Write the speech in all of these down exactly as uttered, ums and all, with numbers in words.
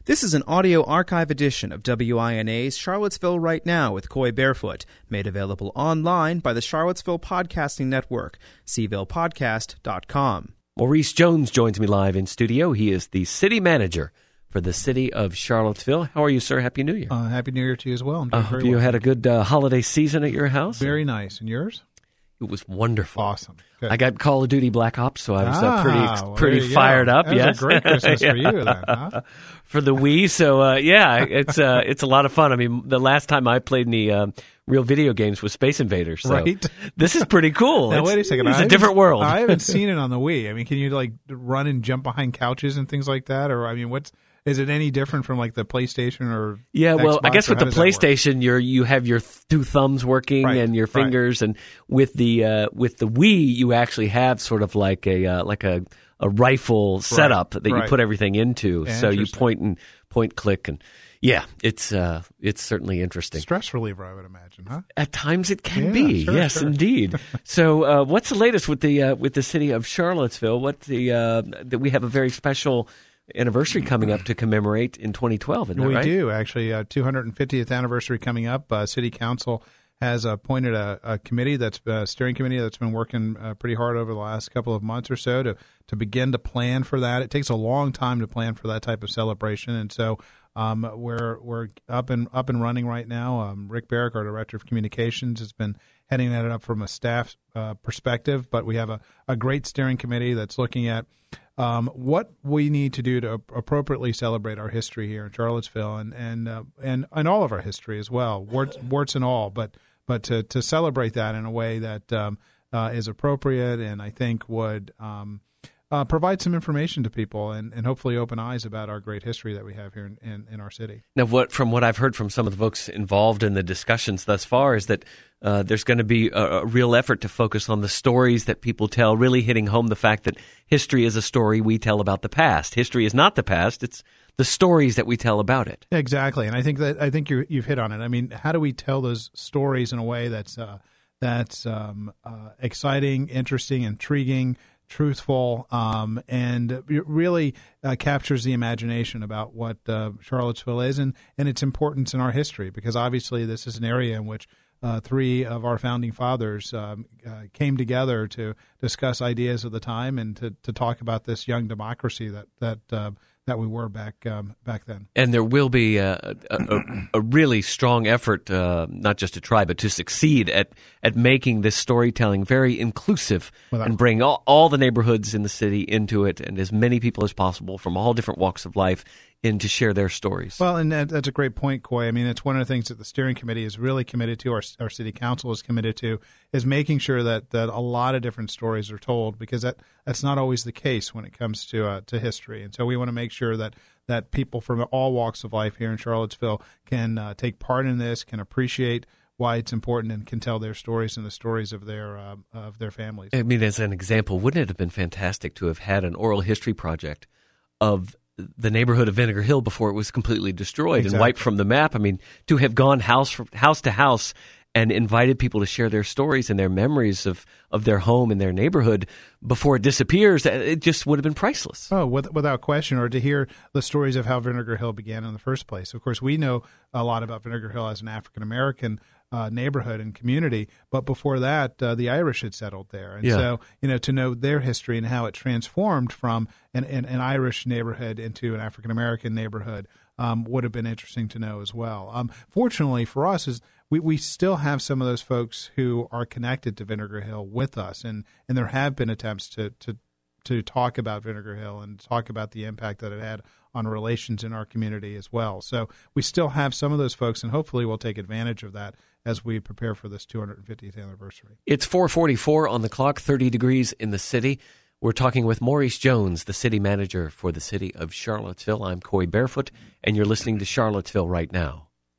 This is an audio archive edition of W I N A's Charlottesville Right Now with Coy Barefoot, made available online by the Charlottesville Podcasting Network, c ville podcast dot com. Maurice Jones joins me live in studio. He is the city manager for the city of Charlottesville. How are you, sir? Happy New Year. Uh, Happy New Year to you as well. I uh, hope you well. had a good uh, holiday season at your house. Very nice. And yours? It was wonderful. Awesome. Good. I got Call of Duty Black Ops, so I was ah, uh, pretty pretty fired go. up. That yes, was a great Christmas yeah. for you, then, huh? For the Wii. So uh, yeah, it's uh, it's a lot of fun. I mean, the last time I played any uh, real video games was Space Invaders. So right. This is pretty cool. Now it's, wait a second. It's I a different world. I haven't seen it on the Wii. I mean, can you like run and jump behind couches and things like that? Or I mean, what's is it any different from like the PlayStation or yeah? Well, Xbox, I guess with the PlayStation, you're you have your th- two thumbs working right, and your fingers, right. and with the uh, with the Wii, you actually have sort of like a uh, like a, a rifle setup right, that right. you put everything into. So you point and point, click, and yeah, it's uh, it's certainly interesting. Stress reliever, I would imagine, huh? At times it can yeah, be. sure, yes, sure. indeed. So, uh, what's the latest with the uh, with the city of Charlottesville? What the uh, that we have a very special anniversary coming up to commemorate in twenty twelve, isn't that we right? do, actually. Uh, two hundred fiftieth anniversary coming up. Uh, City Council has appointed a, a committee, that's a steering committee that's been working uh, pretty hard over the last couple of months or so to, to begin to plan for that. It takes a long time to plan for that type of celebration, and so um, we're we're up and up and running right now. Um, Rick Barrick, our Director of Communications, has been heading that up from a staff uh, perspective, but we have a, a great steering committee that's looking at Um, what we need to do to appropriately celebrate our history here in Charlottesville and and uh, and, and all of our history as well, warts, warts and all, but but to, to celebrate that in a way that um, uh, is appropriate and I think would um, uh, provide some information to people and, and hopefully open eyes about our great history that we have here in, in, in our city. Now, what from what I've heard from some of the folks involved in the discussions thus far is that uh, there's going to be a, a real effort to focus on the stories that people tell, really hitting home the fact that history is a story we tell about the past. History is not the past; it's the stories that we tell about it. Exactly, and I think that I think you you've hit on it. I mean, how do we tell those stories in a way that's uh, that's um, uh, exciting, interesting, intriguing, truthful, um, and it really uh, captures the imagination about what uh, Charlottesville is and, and its importance in our history, because obviously this is an area in which uh, three of our founding fathers um, uh, came together to discuss ideas of the time and to, to talk about this young democracy that that uh, that we were back um, back then. And there will be a, a, a really strong effort, uh, not just to try, but to succeed at, at making this storytelling very inclusive Without and bring all, all the neighborhoods in the city into it and as many people as possible from all different walks of life in to share their stories. Well, and that, that's a great point, Coy. I mean, it's one of the things that the steering committee is really committed to, our, our city council is committed to, is making sure that, that a lot of different stories are told, because that, that's not always the case when it comes to uh, to history. And so we want to make sure that, that people from all walks of life here in Charlottesville can uh, take part in this, can appreciate why it's important, and can tell their stories and the stories of their uh, of their families. I mean, as an example, wouldn't it have been fantastic to have had an oral history project of the neighborhood of Vinegar Hill before it was completely destroyed exactly. and wiped from the map? I mean, to have gone house house to house and invited people to share their stories and their memories of, of their home and their neighborhood before it disappears, it just would have been priceless. Oh, without question, or to hear the stories of how Vinegar Hill began in the first place. Of course, we know a lot about Vinegar Hill as an African-American uh, neighborhood and community, but before that, uh, the Irish had settled there. And yeah. so, you know, to know their history and how it transformed from an, an, an Irish neighborhood into an African-American neighborhood um, would have been interesting to know as well. Um, fortunately for us, is we, we still have some of those folks who are connected to Vinegar Hill with us, and, and there have been attempts to, to to talk about Vinegar Hill and talk about the impact that it had on relations in our community as well. So we still have some of those folks, and hopefully we'll take advantage of that as we prepare for this two hundred fiftieth anniversary. It's four forty-four on the clock, thirty degrees in the city. We're talking with Maurice Jones, the city manager for the city of Charlottesville. I'm Coy Barefoot, and you're listening to Charlottesville Right Now.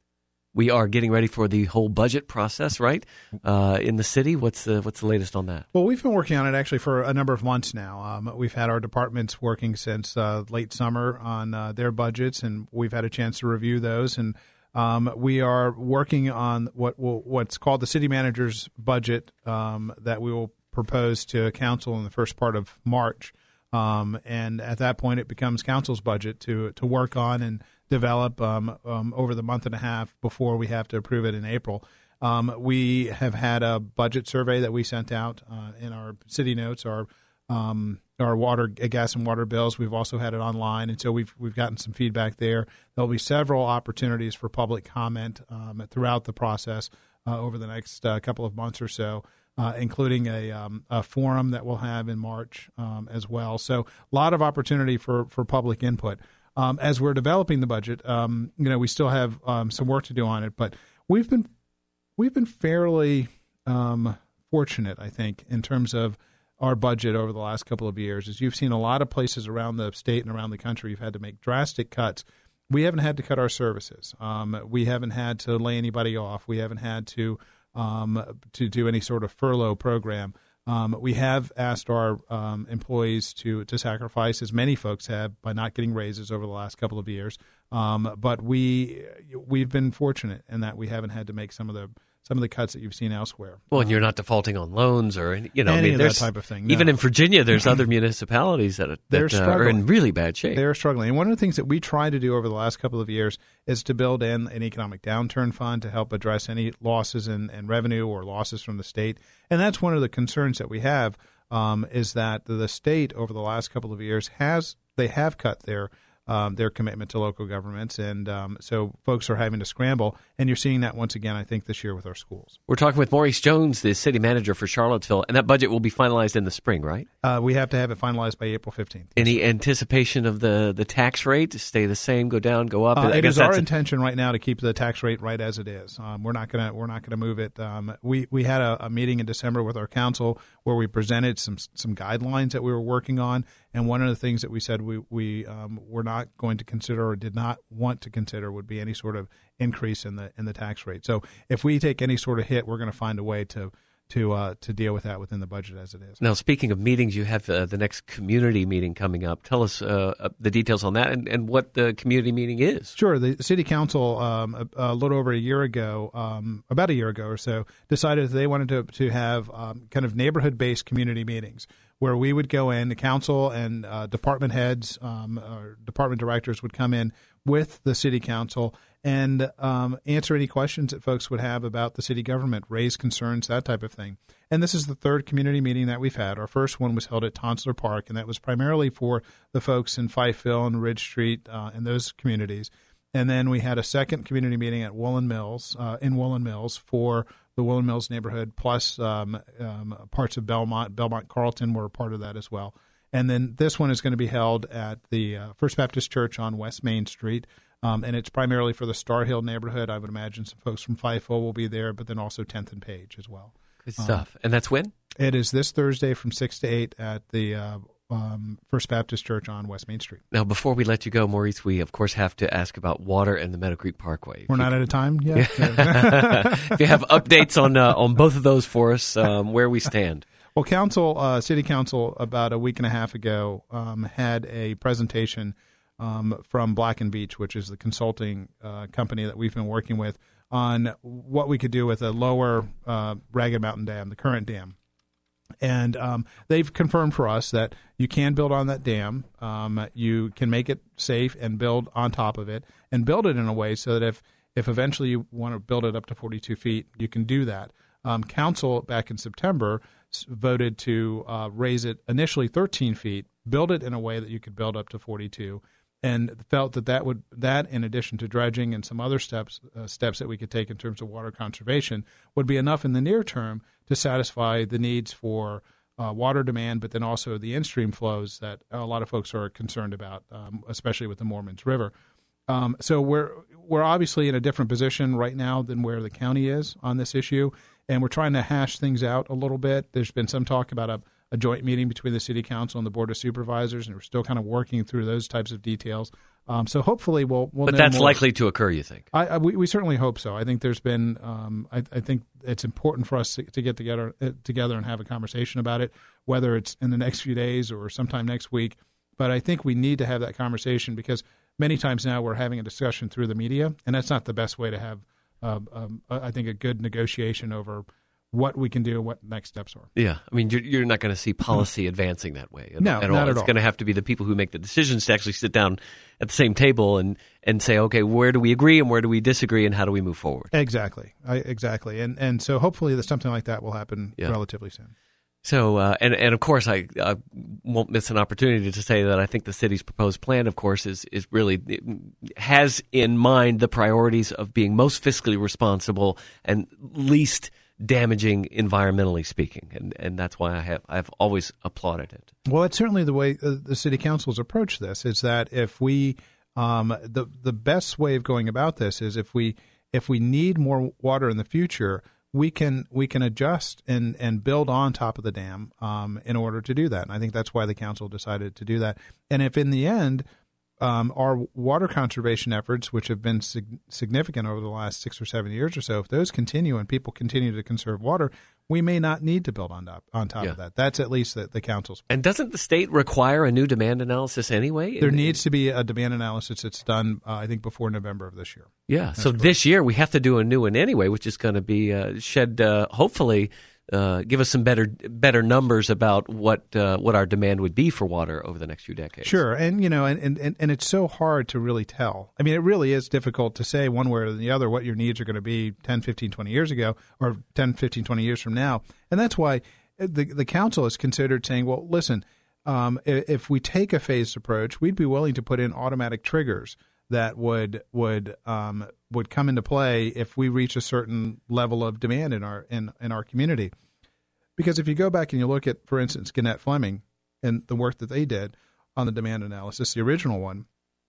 We are getting ready for the whole budget process, right, uh, in the city. What's the what's the latest on that? Well, we've been working on it actually for a number of months now. Um, we've had our departments working since uh, late summer on uh, their budgets, and we've had a chance to review those. And um, we are working on what will, what's called the city manager's budget um, that we will propose to council in the first part of March. Um, and at that point, it becomes council's budget to to work on and develop um, um, over the month and a half before we have to approve it in April. Um, we have had a budget survey that we sent out uh, in our city notes, our um, our water, gas, and water bills. We've also had it online, and so we've we've gotten some feedback there. There'll be several opportunities for public comment um, throughout the process uh, over the next uh, couple of months or so, uh, including a, um, a forum that we'll have in March um, as well. So a lot of opportunity for, for public input. Um, as we're developing the budget, um, you know, we still have um, some work to do on it, but we've been we've been fairly um, fortunate, I think, in terms of our budget over the last couple of years. As you've seen, a lot of places around the state and around the country, you've had to make drastic cuts. We haven't had to cut our services. Um, we haven't had to lay anybody off. We haven't had to um, to do any sort of furlough program. Um, we have asked our um, employees to to sacrifice, as many folks have, by not getting raises over the last couple of years. Um, but we we've been fortunate in that we haven't had to make some of the some of the cuts that you've seen elsewhere. Well, and you're not defaulting on loans or any, you know, any I mean, of there's, that type of thing. No. Even in Virginia, there's other municipalities that, that uh, are in really bad shape. They're struggling. And one of the things that we tried to do over the last couple of years is to build in an economic downturn fund to help address any losses in, in revenue or losses from the state. And that's one of the concerns that we have um, is that the state over the last couple of years has they have cut their Um, their commitment to local governments. And um, so folks are having to scramble. And you're seeing that once again, I think, this year with our schools. We're talking with Maurice Jones, the city manager for Charlottesville, and that budget will be finalized in the spring, right? Uh, we have to have it finalized by April fifteenth. Any anticipation of the, the tax rate to stay the same, go down, go up? Uh, I it guess is our a- intention right now to keep the tax rate right as it is. Um, we're not gonna we're not gonna move it. Um, we we had a, a meeting in December with our council where we presented some some guidelines that we were working on. And one of the things that we said we we um, were not going to consider or did not want to consider would be any sort of increase in the in the tax rate. So if we take any sort of hit, we're going to find a way to to uh, to deal with that within the budget as it is. Now, speaking of meetings, you have uh, the next community meeting coming up. Tell us uh, the details on that and, and what the community meeting is. Sure. The city council um, a, a little over a year ago, um, about a year ago or so, decided that they wanted to to have um, kind of neighborhood-based community meetings, where we would go in, the council and uh, department heads um, or department directors would come in with the city council and um, answer any questions that folks would have about the city government, raise concerns, that type of thing. And this is the third community meeting that we've had. Our first one was held at Tonsler Park, and that was primarily for the folks in Fifeville and Ridge Street uh, and those communities. And then we had a second community meeting at Woolen Mills, uh, in Woolen Mills for the Woolen Mills neighborhood, plus um, um, parts of Belmont. Belmont Carlton were a part of that as well. And then this one is going to be held at the uh, First Baptist Church on West Main Street, um, and it's primarily for the Star Hill neighborhood. I would imagine some folks from Fifeville will be there, but then also tenth and Page as well. Good stuff. Um, and that's when? It is this Thursday from six to eight at the uh, um, First Baptist Church on West Main Street. Now, before we let you go, Maurice, we, of course, have to ask about water and the Meadow Creek Parkway. If We're not can... at a time yet? If you have updates on uh, on both of those for us, um, where we stand. Well, council, uh, city council, about a week and a half ago, um, had a presentation um, from Black and Beach, which is the consulting uh, company that we've been working with, on what we could do with a lower uh, Ragged Mountain Dam, the current dam. And um, they've confirmed for us that you can build on that dam. Um, you can make it safe and build on top of it, and build it in a way so that if, if eventually you want to build it up to forty-two feet, you can do that. Um, council back in September voted to uh, raise it initially thirteen feet, build it in a way that you could build up to forty-two, and felt that that would that in addition to dredging and some other steps uh, steps that we could take in terms of water conservation would be enough in the near term to satisfy the needs for uh, water demand, but then also the in-stream flows that a lot of folks are concerned about, um, especially with the Mormons River. Um, so we're we're obviously in a different position right now than where the county is on this issue, and we're trying to hash things out a little bit. There's been some talk about a, a joint meeting between the city council and the board of supervisors, and we're still kind of working through those types of details. Um, so hopefully we'll we'll. But know that's more. likely to occur, you think? I, I we, we certainly hope so. I think there's been. Um, I, I think it's important for us to, to get together uh, together and have a conversation about it, whether it's in the next few days or sometime next week. But I think we need to have that conversation because many times now we're having a discussion through the media, and that's not the best way to have, uh, um, I think, a good negotiation over what we can do, what next steps are. Yeah, I mean, you're, you're not going to see policy mm-hmm. advancing that way at, no, at all. all. It's going to have to be the people who make the decisions to actually sit down at the same table and, and say, okay, where do we agree and where do we disagree and how do we move forward? Exactly, I, exactly. And and so hopefully that something like that will happen yeah. relatively soon. So, uh, and, and of course, I, I won't miss an opportunity to say that I think the city's proposed plan, of course, is, is really has in mind the priorities of being most fiscally responsible and least damaging environmentally speaking. And, and that's why I have, I've always applauded it. Well, it's certainly the way uh, the city council's approached this is that if we, um, the, the best way of going about this is if we, if we need more water in the future, we can we can adjust and, and build on top of the dam um, in order to do that. And I think that's why the council decided to do that. And if in the end um, our water conservation efforts, which have been sig- significant over the last six or seven years or so, if those continue and people continue to conserve water, we may not need to build on top, on top yeah. of that. That's at least the, the council's point. And doesn't the state require a new demand analysis anyway? There needs to be a demand analysis that's done, uh, I think, before November of this year. Yeah, that's so correct. This year we have to do a new one anyway, which is going to be uh, shed, uh, hopefully, uh, give us some better better numbers about what uh, what our demand would be for water over the next few decades. Sure, and you know, and, and, and it's so hard to really tell. I mean, it really is difficult to say one way or the other what your needs are going to be ten, fifteen, twenty years ago or ten, fifteen, twenty years from now. And that's why the the council has considered saying, well, listen, um, if we take a phased approach, we'd be willing to put in automatic triggers that would would um, would come into play if we reach a certain level of demand in our in, in our community. Because if you go back and you look at, for instance, Gannett Fleming and the work that they did on the demand analysis, the original one,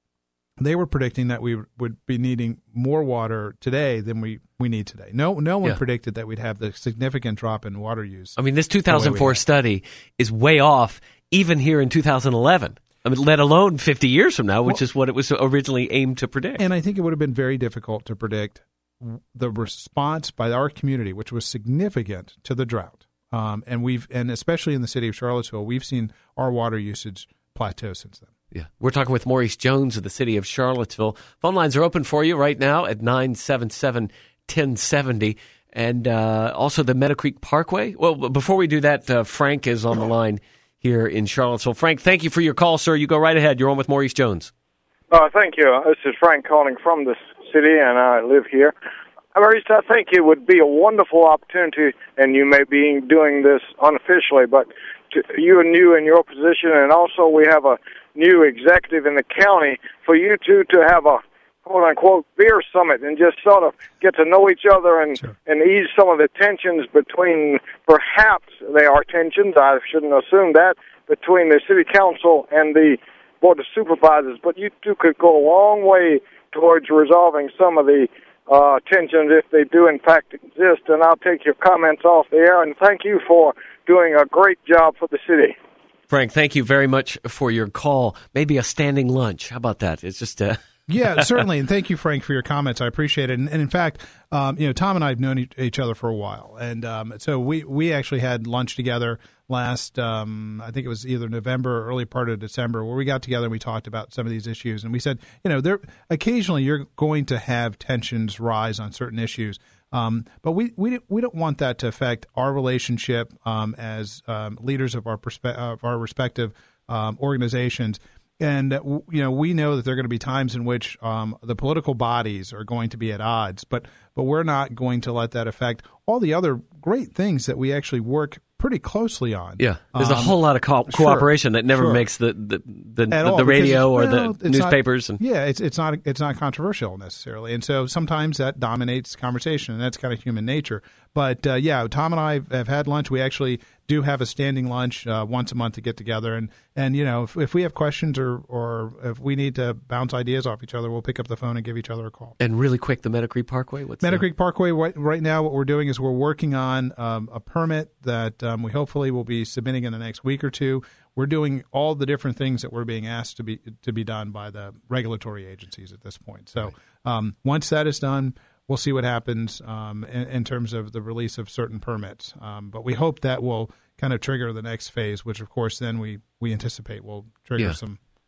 they were predicting that we would be needing more water today than we, we need today. No no one yeah. predicted that we'd have the significant drop in water use. I mean, this two thousand four study is way off even here in two thousand eleven. I mean, let alone fifty years from now, which well, is what it was originally aimed to predict. And I think it would have been very difficult to predict the response by our community, which was significant to the drought. Um, and we've, and especially in the city of Charlottesville, we've seen our water usage plateau since then. Yeah. We're talking with Maurice Jones of the city of Charlottesville. Phone lines are open for you right now at nine seven seven, one oh seven oh. And uh, also the Meadow Creek Parkway. Well, before we do that, uh, Frank is on the line here in Charlottesville. Frank, thank you for your call, sir. You go right ahead. You're on with Maurice Jones. Uh, thank you. This is Frank calling from the city, and I live here. Maurice, I think it would be a wonderful opportunity, and you may be doing this unofficially, but to, you and you in your position, and also we have a new executive in the county, for you two to have a quote-unquote beer summit and just sort of get to know each other and, sure. and ease some of the tensions between, perhaps they are tensions, I shouldn't assume that, between the city council and the board of supervisors, but you two could go a long way towards resolving some of the uh, tensions if they do in fact exist, and I'll take your comments off the air, and thank you for doing a great job for the city. Frank, thank you very much for your call. Maybe a standing lunch. How about that? It's just a... Yeah, certainly, and thank you, Frank, for your comments. I appreciate it. And, and in fact, um, you know, Tom and I have known each other for a while, and um, so we we actually had lunch together last. Um, I think it was either November or early part of December, where we got together and we talked about some of these issues. And we said, you know, there occasionally you're going to have tensions rise on certain issues, um, but we we we don't want that to affect our relationship um, as um, leaders of our perspe- of our respective um, organizations. And, you know, we know that there are going to be times in which um, the political bodies are going to be at odds, but but we're not going to let that affect all the other great things that we actually work pretty closely on. Yeah, there's um, a whole lot of co- cooperation sure, that never sure. makes the the, the, the, the radio or well, the newspapers. Not, and yeah, it's it's not it's not controversial necessarily, and so sometimes that dominates conversation, and that's kind of human nature. But uh, yeah, Tom and I have had lunch. We actually do have a standing lunch uh, once a month to get together, and, and you know if, if we have questions or or if we need to bounce ideas off each other, we'll pick up the phone and give each other a call. And really quick, the Meadow Creek Parkway. What's Meadow the... Creek Parkway. Right, right now, what we're doing is we're working on um, a permit that um, we hopefully will be submitting in the next week or two. We're doing all the different things that we're being asked to be to be done by the regulatory agencies at this point. So um, once that is done, we'll see what happens um, in, in terms of the release of certain permits. Um, but we hope that will kind of trigger the next phase, which of course then we, we anticipate will trigger yeah. some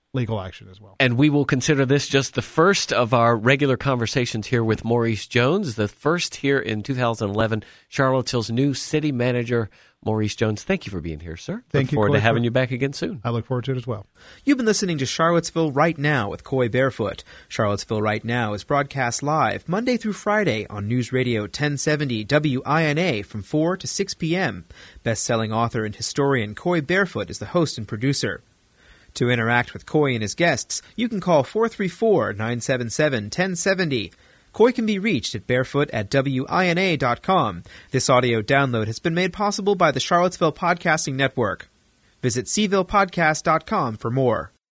legal action as well. And we will consider this just the first of our regular conversations here with Maurice Jones, the first here in two thousand eleven, Charlottesville's new city manager, Maurice Jones. Thank you for being here, sir. Thank look you, forward Coy, to having for, you back again soon. I look forward to it as well. You've been listening to Charlottesville Right Now with Coy Barefoot. Charlottesville Right Now is broadcast live Monday through Friday on News Radio ten seventy W I N A from four to six p.m. Best-selling author and historian Coy Barefoot is the host and producer. To interact with Coy and his guests, you can call four three four, nine seven seven, one zero seven zero. Coy can be reached at barefoot at W I N A dot com. This audio download has been made possible by the Charlottesville Podcasting Network. Visit C ville podcast dot com for more.